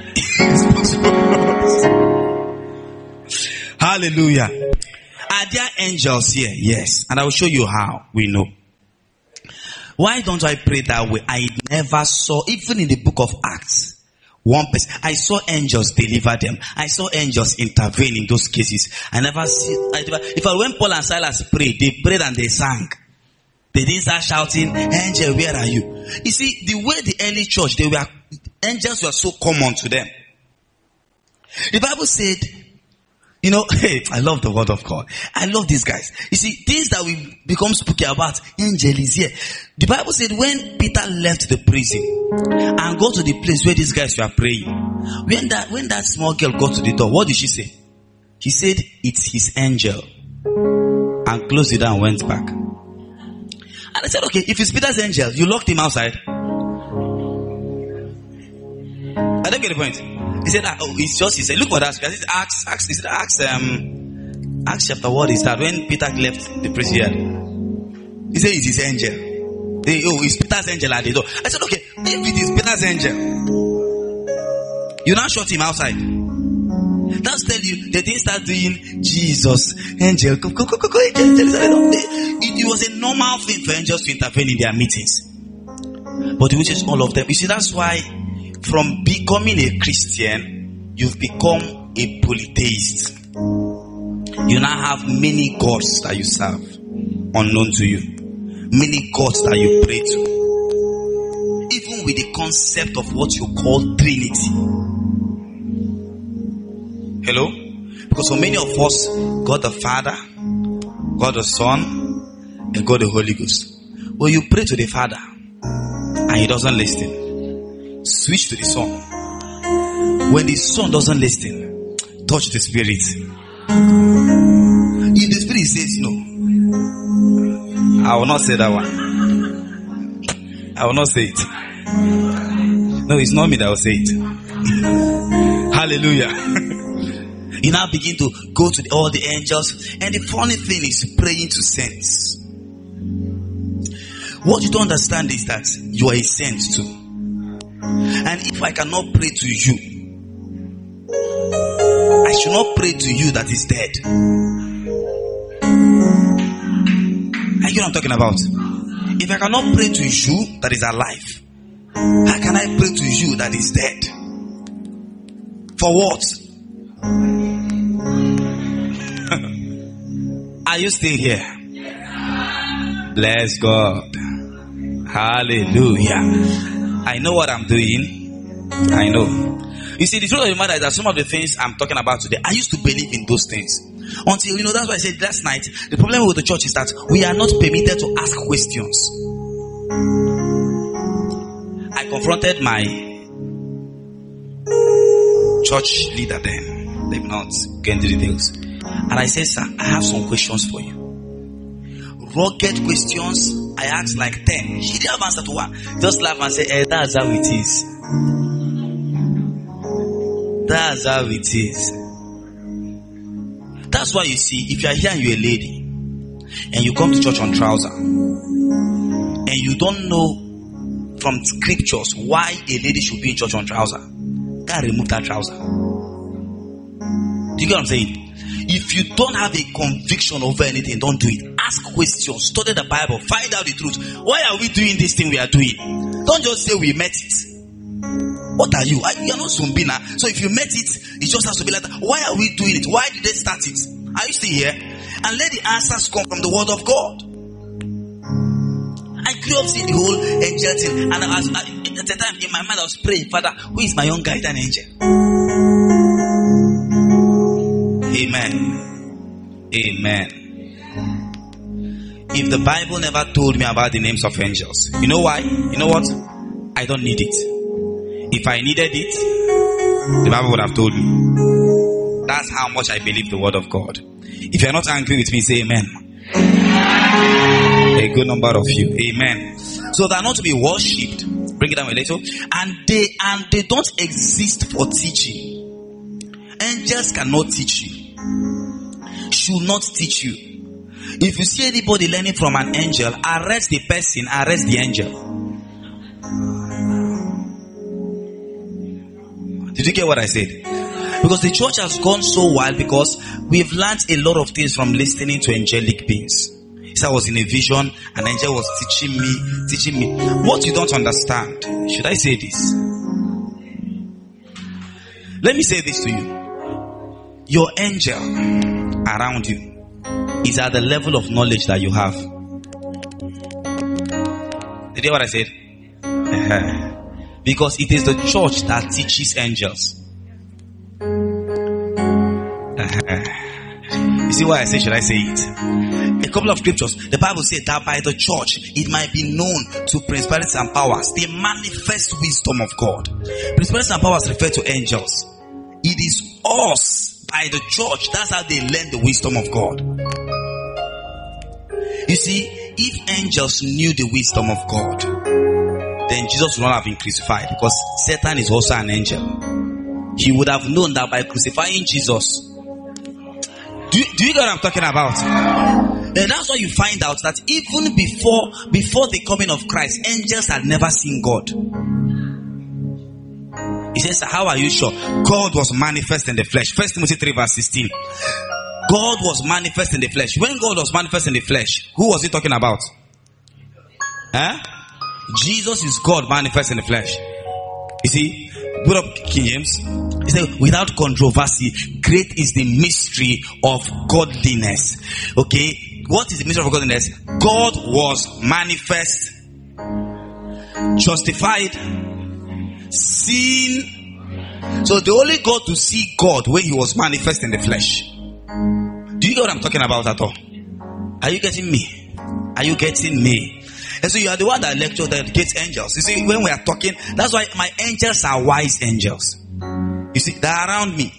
Hallelujah. Are there angels here? Yes. And I will show you how we know. Why don't I pray that way? I never saw, even in the book of Acts, one person. I saw angels deliver them. I saw angels intervene in those cases. I never see. When Paul and Silas prayed, they prayed and they sang. They didn't start shouting, "Angel, where are you?" You see, the way the early church, angels were so common to them. The Bible said, you know, hey, I love the word of God. I love these guys. You see, things that we become spooky about, angel is here. The Bible said when Peter left the prison and got to the place where these guys were praying, when that small girl got to the door, what did she say? She said, "It's his angel," and closed it down and went back. And I said, okay, if it's Peter's angel, you locked him outside. I don't get the point. He said, it's just, he said, look what Acts chapter, what is that? When Peter left the prison, he said, it's his angel. It's Peter's angel at the door. I said, okay, if it is Peter's angel, you now shut him outside. That's tell you, they didn't start doing Jesus, angel, go, angel. It was a normal thing for angels to intervene in their meetings. But which is all of them. You see, that's why from becoming a Christian, you've become a polytheist. You now have many gods that you serve, unknown to you. Many gods that you pray to. Even with the concept of what you call Trinity. Hello? Because for many of us, God the Father, God the Son, and God the Holy Ghost. Well, you pray to the Father, and He doesn't listen. Switch to the Son. When the Son doesn't listen, touch the Spirit. If the Spirit says no, I will not say that one. I will not say it. No, it's not me that will say it. Hallelujah. You now begin to go to all the angels. And the funny thing is praying to saints. What you don't understand is that you are a saint too. And if I cannot pray to you, I should not pray to you that is dead. You know what I'm talking about? If I cannot pray to you that is alive, how can I pray to you that is dead? For what? Are you still here? Bless God. Hallelujah. I know what I'm doing. I know. You see, the truth of the matter is that some of the things I'm talking about today, I used to believe in those things. Until, that's why I said last night, the problem with the church is that we are not permitted to ask questions. I confronted my church leader then. They've not get into details. And I said, sir, I have some questions for you. Rugged questions. I asked like 10. He didn't have answer to one. Just laugh and say, that's how it is. That's how it is. That's why you see, if you are here and you're a lady, and you come to church on trouser, and you don't know from scriptures why a lady should be in church on trouser, can't remove that trouser. Do you get what I'm saying? If you don't have a conviction over anything, don't do it. Ask questions, study the Bible, find out the truth. Why are we doing this thing we are doing? Don't just say we met it. What are you? You are not Zumbina. So if you met it, it just has to be like that. Why are we doing it? Why did they start it? Are you still here? And let the answers come from the word of God. I grew up seeing the whole angel thing. And at the time in my mind I was praying, Father, who is my young guardian angel? Amen. Amen. If the Bible never told me about the names of angels, you know why? You know what? I don't need it. If I needed it, the Bible would have told me. That's how much I believe the word of God. If you're not angry with me, say amen. A good number of you. Amen. So they are not to be worshipped. Bring it down a little. And they don't exist for teaching. Angels cannot teach you. Should not teach you. If you see anybody learning from an angel, arrest the person, arrest the angel. Did you get what I said? Because the church has gone so wild because we've learned a lot of things from listening to angelic beings. So I was in a vision, an angel was teaching me. What you don't understand, should I say this? Let me say this to you. Your angel around you is at the level of knowledge that you have. Did you hear what I said? Because it is the church that teaches angels. You see why I say, should I say it? A couple of scriptures. The Bible said that by the church, it might be known to principalities and powers the manifest wisdom of God. Principalities and powers refer to angels. It is us, by the church, that's how they learn the wisdom of God. You see, if angels knew the wisdom of God, then Jesus would not have been crucified, because Satan is also an angel. He would have known that by crucifying Jesus. Do you get what I'm talking about? And that's why you find out that even before the coming of Christ, angels had never seen God. He says, how are you sure? God was manifest in the flesh. 1 Timothy 3 verse 16. God was manifest in the flesh. When God was manifest in the flesh, who was he talking about? Jesus is God manifest in the flesh. You see, put up King James. He said, without controversy, great is the mystery of godliness. Okay, what is the mystery of godliness? God was manifest, justified, seen. So they only got to see God when he was manifest in the flesh. Do you get what I'm talking about at all? Are you getting me? Are you getting me? And so you are the one that lectures, that gets angels. You see, when we are talking, that's why my angels are wise angels. You see, they're around me.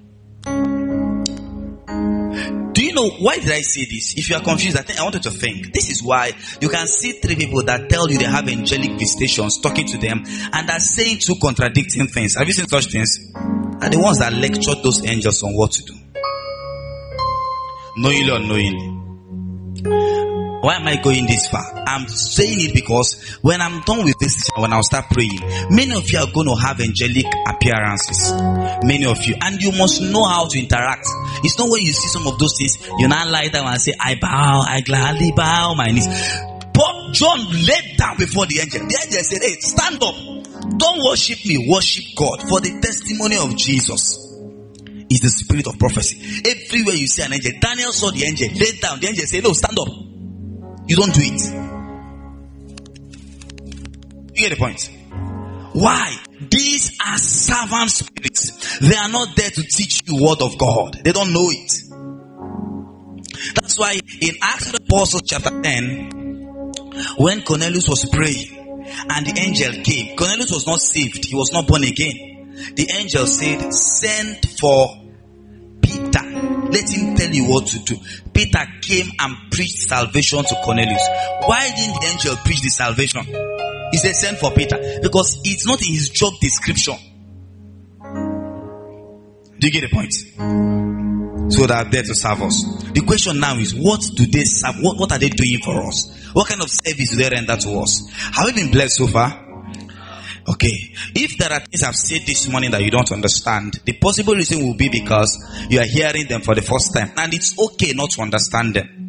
Do you know why did I say this? If you are confused, I want you to think. This is why you can see three people that tell you they have angelic visitations, talking to them, and are saying two contradicting things. Have you seen such things? Are the ones that lectured those angels on what to do. Knowingly or unknowingly. Why am I going this far? I'm saying it because when I'm done with this, when I'll start praying, many of you are going to have angelic appearances. Many of you. And you must know how to interact. It's not when you see some of those things, you now lie down and say, I gladly bow my knees. But John laid down before the angel. The angel said, hey, stand up. Don't worship me, worship God. For the testimony of Jesus is the spirit of prophecy. Everywhere you see an angel, Daniel saw the angel, laid down. The angel said, no, stand up. You don't do it. You get the point? Why? These are servant spirits. They are not there to teach you word of God. They don't know it. That's why in Acts of the Apostles chapter 10, when Cornelius was praying and the angel came, Cornelius was not saved. He was not born again. The angel said, send for Peter. Let him tell you what to do. Peter came and preached salvation to Cornelius. Why didn't the angel preach the salvation? He said, send for Peter. Because it's not in his job description. Do you get the point? So they are there to serve us. The question now is, what do they serve? What are they doing for us? What kind of service do they render to us? Have we been blessed so far? Okay. If there are things I've said this morning that you don't understand, the possible reason will be because you are hearing them for the first time. And it's okay not to understand them.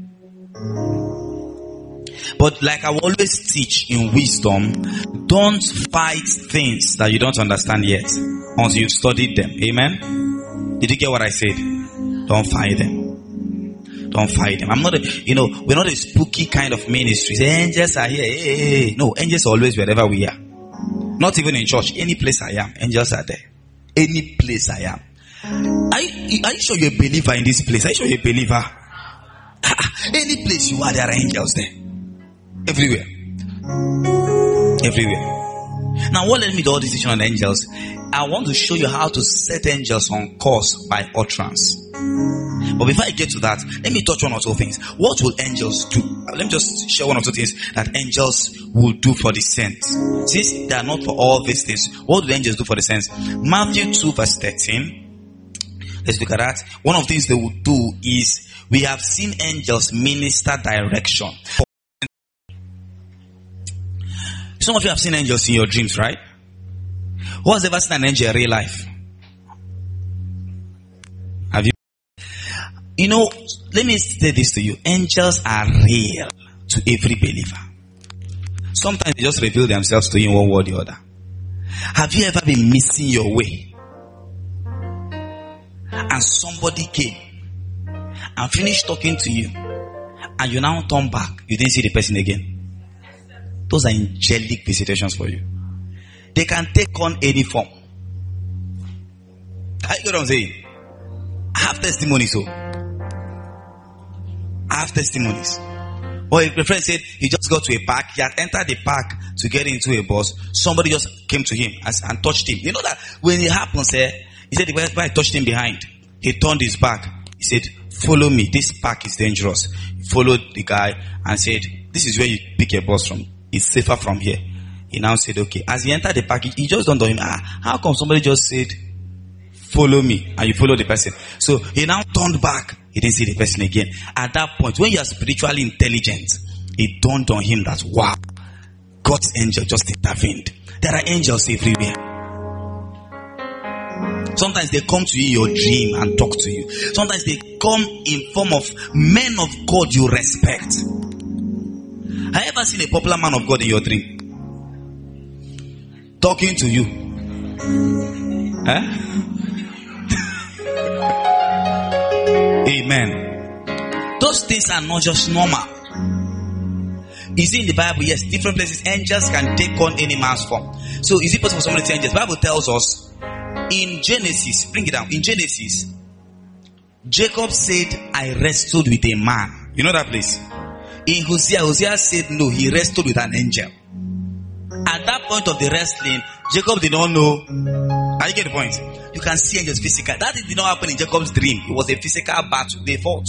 But like I always teach in wisdom, don't fight things that you don't understand yet until you've studied them. Amen? Did you get what I said? Don't fight them. Don't fight them. I'm not we're not a spooky kind of ministry. Say, angels are here. Hey. No, angels are always wherever we are. Not even in church. Any place I am, angels are there. Any place I am. Are you sure you're a believer in this place? Are you sure you're a believer? Any place you are, there are angels there. Everywhere. Everywhere. Now, what led me to all this teaching on angels? I want to show you how to set angels on course by utterance. But before I get to that, let me touch one or two things. What will angels do? Let me just share one or two things that angels will do for the saints. Since they are not for all these things, what do angels do for the saints? Matthew 2 verse 13. Let's look at that. One of the things they will do is, we have seen angels minister direction. Some of you have seen angels in your dreams, right? Who has ever seen an angel in real life? Have you? Let me say this to you. Angels are real to every believer. Sometimes they just reveal themselves to you in one way or the other. Have you ever been missing your way? And somebody came and finished talking to you, and you now turn back. You didn't see the person again. Those are angelic visitations for you. They can take on any form. I get what I'm saying? I have testimonies. Or if a friend said he just got to a park, he had entered the park to get into a bus. Somebody just came to him and touched him. You know that when it happens, he said the guy touched him behind. He turned his back. He said, follow me. This park is dangerous. He followed the guy and said, this is where you pick a bus from. It's safer from here. He now said, okay. As he entered the park, he just dawned on him, how come somebody just said, follow me, and you follow the person? So he now turned back. He didn't see the person again. At that point, when you are spiritually intelligent, it dawned on him that, wow, God's angel just intervened. There are angels everywhere. Sometimes they come to you in your dream and talk to you. Sometimes they come in form of men of God you respect. Have you ever seen a popular man of God in your dream? Talking to you. Amen. Those things are not just normal. Is it in the Bible? Yes, different places. Angels can take on any man's form. So is it possible for somebody to say angels? The Bible tells us in Genesis, bring it down. In Genesis, Jacob said, I wrestled with a man. You know that place? In Hosea said no, he wrestled with an angel. At that point of the wrestling, Jacob did not know. Are you getting the point? You can see angels physical. That did not happen in Jacob's dream. It was a physical battle. They fought.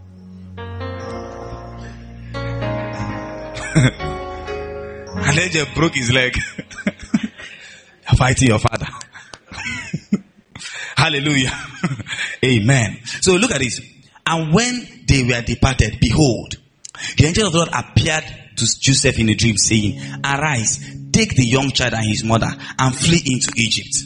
An angel broke his leg. You're fighting your father. Hallelujah. Amen. So look at this. And when they were departed, behold, the angel of the Lord appeared to Joseph in a dream, saying, arise, take the young child and his mother, and flee into Egypt.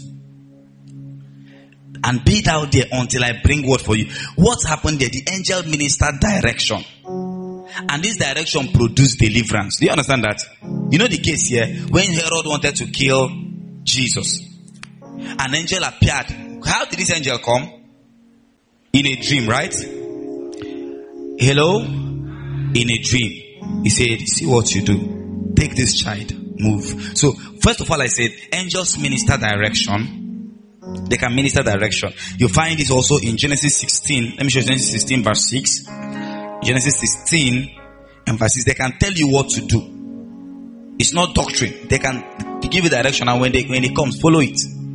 And be thou there until I bring word for you. What happened there? The angel ministered direction. And this direction produced deliverance. Do you understand that? You know the case here, when Herod wanted to kill Jesus, an angel appeared. How did this angel come? In a dream, right? Hello? In a dream. He said, see what you do. Take this child, move. So, first of all, I said, angels minister direction. They can minister direction. You find this also in Genesis 16. Let me show you Genesis 16 verse 6. Genesis 16 and verse 6. They can tell you what to do. It's not doctrine. They can give you direction, and when it comes, follow it.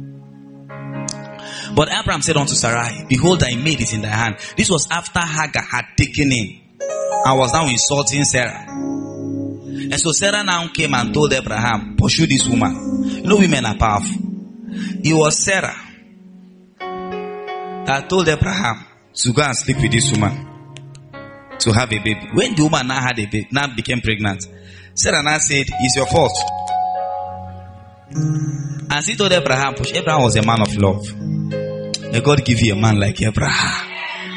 But Abraham said unto Sarai, behold, thy maid is in thy hand. This was after Hagar had taken in and was now insulting Sarah. And so Sarah now came and told Abraham, pursue this woman. You know, women are powerful. It was Sarah that told Abraham to go and sleep with this woman to have a baby. When the woman now had a baby, now became pregnant, Sarah now said, it's your fault. And she told Abraham, push. Abraham was a man of love. May God give you a man like Abraham.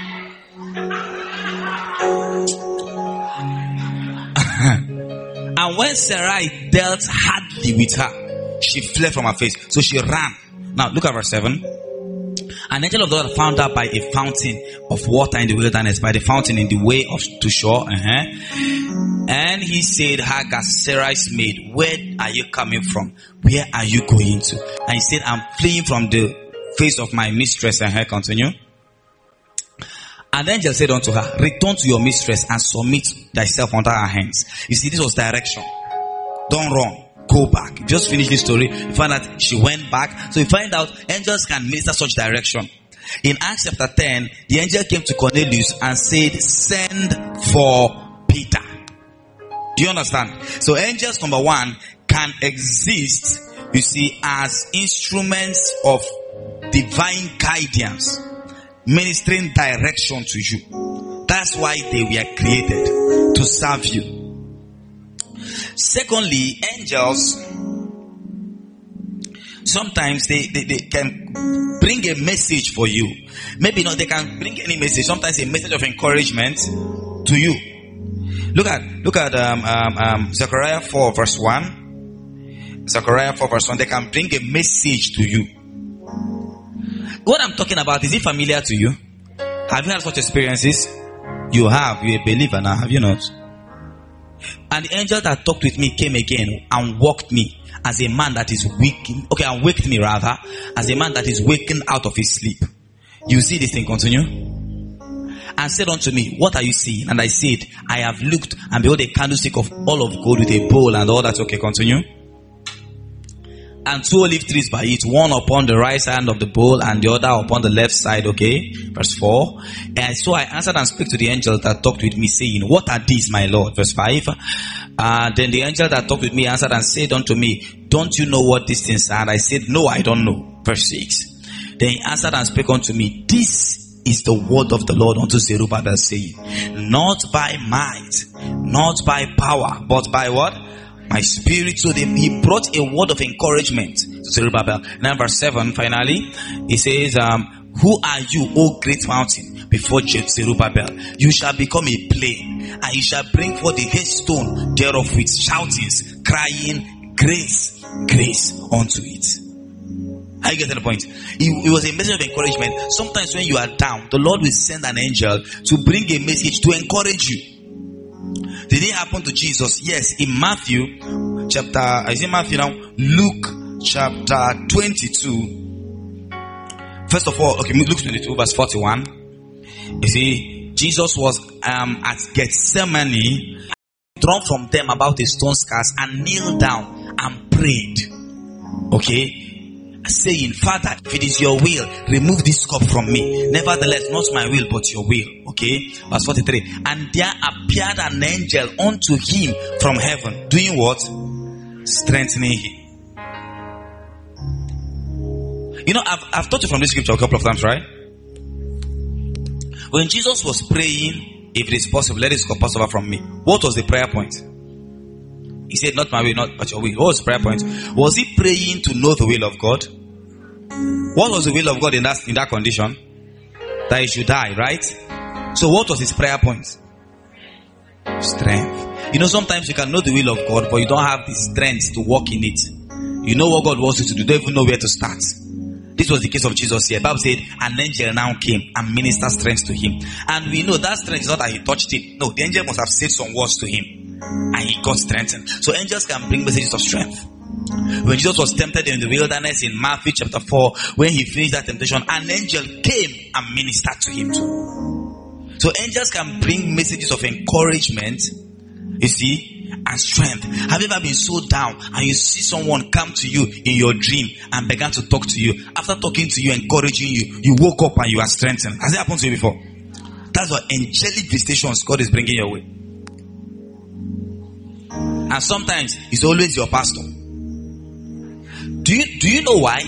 And when Sarai dealt hardly with her, she fled from her face. So she ran. Now look at verse 7. An angel of the Lord found her by a fountain of water in the wilderness, by the fountain in the way to shore. And he said, Hagar, Sarai's maid, where are you coming from? Where are you going to? And he said, I'm fleeing from the face of my mistress. Continue. And the angel said unto her, return to your mistress and submit thyself under her hands. You see, this was direction. Don't run. Go back. Just finish this story. You find out she went back. So you find out angels can minister such direction. In Acts chapter 10, the angel came to Cornelius and said, send for Peter. Do you understand? So angels, number one, can exist, you see, as instruments of divine guidance, ministering direction to you. That's why they were created, to serve you. Secondly, angels, sometimes they can bring a message for you. Maybe not, they can bring any message. Sometimes a message of encouragement to you. Look at Zechariah 4 verse 1. Zechariah 4 verse 1. They can bring a message to you. What I'm talking about, is it familiar to you? Have you had such experiences? You have. You're a believer now, have you not? And the angel that talked with me came again and woke me as a man that is waking. Okay, and waked me rather as a man that is waking out of his sleep. You see this thing, continue. And said unto me, what are you seeing? And I said, I have looked, and behold, a candlestick of all of gold with a bowl and all that. Okay, continue. And 2 olive trees by it, one upon the right side of the bowl and the other upon the left side. Okay, verse 4. And so I answered and spoke to the angel that talked with me, saying, what are these, my Lord? Verse 5. Then the angel that talked with me answered and said unto me, don't you know what these things are? And I said, no, I don't know. Verse 6. Then he answered and spake unto me, this is the word of the Lord unto Zerubbabel, saying, not by might, not by power, but by what? My spirit. So he brought a word of encouragement to Zerubbabel. Now verse 7, finally, he says, who are you, O great mountain, before Zerubbabel? You shall become a plain, and you shall bring forth the headstone thereof with shoutings, crying, grace, grace unto it. How you get to the point? It was a message of encouragement. Sometimes when you are down, the Lord will send an angel to bring a message to encourage you. Did it happen to Jesus? Yes, in Matthew chapter, is it Matthew now? Luke chapter 22. First of all, okay, Luke 22 verse 41. You see, Jesus was at Gethsemane, drawn from them about a stone's cast, and kneeled down and prayed. Okay, saying, Father, if it is your will, remove this cup from me. Nevertheless, not my will, but your will. Okay, verse 43. And there appeared an angel unto him from heaven, doing what? Strengthening him. You know, I've taught you from this scripture a couple of times, right? When Jesus was praying, if it is possible, let this cup pass over from me. What was the prayer point? He said, not my will, not but your will. What was the prayer point? Was he praying to know the will of God? What was the will of God in that condition? That he should die, right? So what was his prayer point? Strength. You know, sometimes you can know the will of God, but you don't have the strength to walk in it. You know what God wants you to do, you don't even know where to start. This was the case of Jesus here. The Bible said, an angel now came and ministered strength to him. And we know that strength is not that he touched it. No, the angel must have said some words to him. and he got strengthened. So angels can bring messages of strength. When Jesus was tempted in the wilderness in Matthew chapter 4, when he finished that temptation, an angel came and ministered to him too. So angels can bring messages of encouragement, you see, and strength. Have you ever been so down and you see someone come to you in your dream and began to talk to you? After talking to you, encouraging you, you woke up and you are strengthened. Has it happened to you before? That's what angelic visitations God is bringing your way. And sometimes it's always your pastor. Do you know why?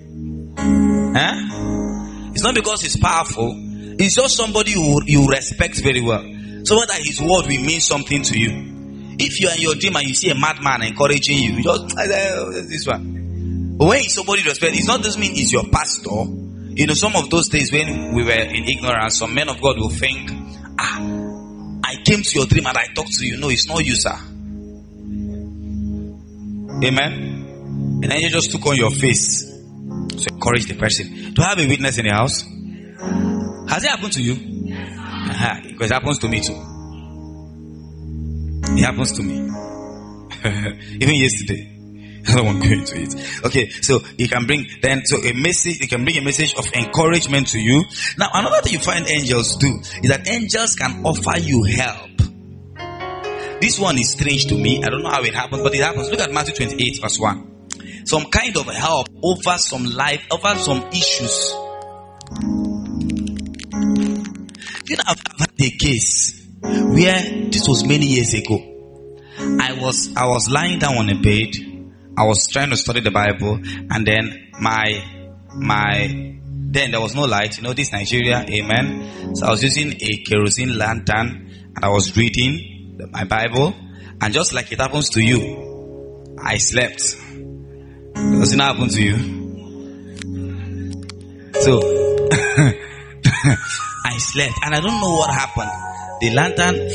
It's not because he's powerful. It's just somebody you respect very well. So that his word will mean something to you. If you are in your dream and you see a madman encouraging you, you just this one. But when it's somebody you respect, it doesn't mean it's your pastor. You know, some of those days when we were in ignorance, some men of God will think, I came to your dream and I talked to you. No, it's not you, sir. Amen. And then you just took on your face to encourage the person. Do I have a witness in the house? Has it happened to you? Because it happens to me too. It happens to me. Even yesterday. I don't want to go into it. Okay, so it can bring a message. It can bring a message of encouragement to you. Now, another thing you find angels do is that angels can offer you help. This one is strange to me. I don't know how it happens, but it happens. Look at Matthew 28, verse 1. Some kind of help over some life, over some issues. You know, I've had a case where this was many years ago. I was lying down on a bed. I was trying to study the Bible, and then then there was no light. You know, this Nigeria, amen. So I was using a kerosene lantern, and I was reading my Bible, and just like it happens to you, I slept. Does it not happen to you? So I slept, and I don't know what happened. The lantern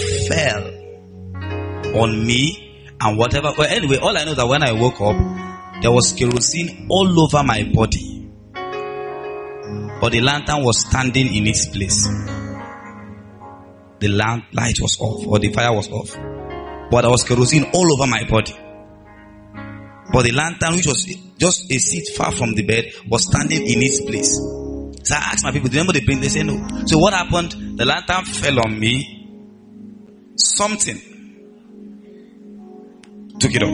fell on me. And whatever. Well, anyway, all I know that when I woke up, there was kerosene all over my body. But the lantern was standing in its place. The light was off, or the fire was off. But there was kerosene all over my body. But the lantern, which was just a seat far from the bed, was standing in its place. So I asked my people, remember they bring? They say no. So what happened? The lantern fell on me. Something took it up.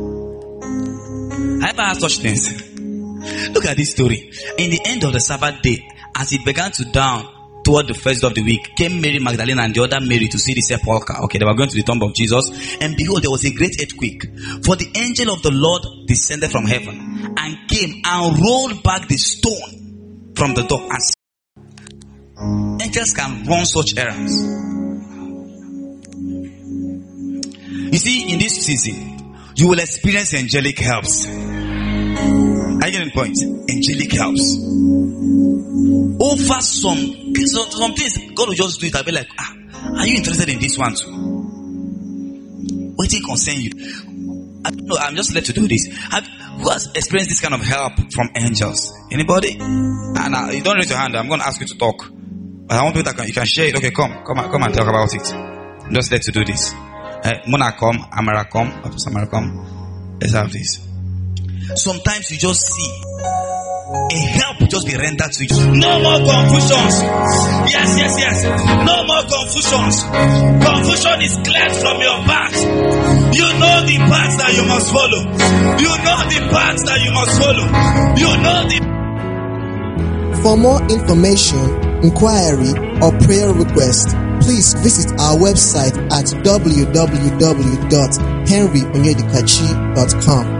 I ever had such things. Look at this story. In the end of the Sabbath day, as it began to dawn toward the first of the week, came Mary Magdalene and the other Mary to see the sepulchre. Okay, they were going to the tomb of Jesus. And behold, there was a great earthquake. For the angel of the Lord descended from heaven and came and rolled back the stone from the door. And angels can run such errands. You see, in this season, you will experience angelic helps. I get the point. Angelic helps. Over some things, God will just do it. I'll be like, are you interested in this one too? What it concern you? I don't know. I'm just led to do this. Who has experienced this kind of help from angels? Anybody? And you don't raise your hand. I'm going to ask you to talk. But I want people that you can share it. Okay, come and talk about it. I'm just led to do this. Mona come, Amara come, Samara come. Let's have this. Sometimes you just see a help will just be rendered to you. No more confusions. Yes. No more confusions. Confusion is cleared from your path. You know the paths that you must follow. You know the paths that you must follow. You know the. For more information, inquiry, or prayer request, please visit our website at www.henryonyedikachi.com.